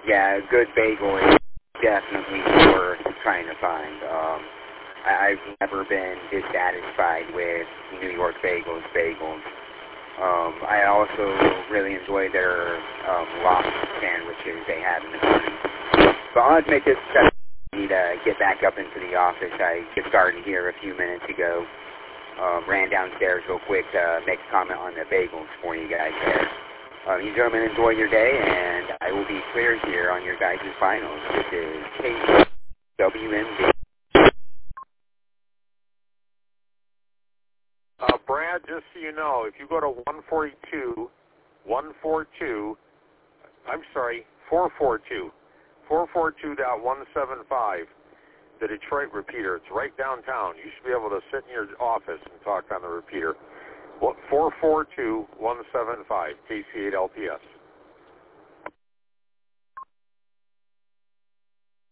Yeah, a good bagel is definitely worth trying to find. I've never been dissatisfied with New York bagels. I also really enjoy their lobster sandwiches they have in the morning. But I'll admit this, I need to get back up into the office. I just started here a few minutes ago. Ran downstairs real quick to make a comment on the bagels for you guys there. You gentlemen enjoy your day, and I will be clear here on your guys' finals. This is KWMD. Brad, just so you know, if you go to 442.175, the Detroit repeater, it's right downtown. You should be able to sit in your office and talk on the repeater. 442.175, KC8LPS.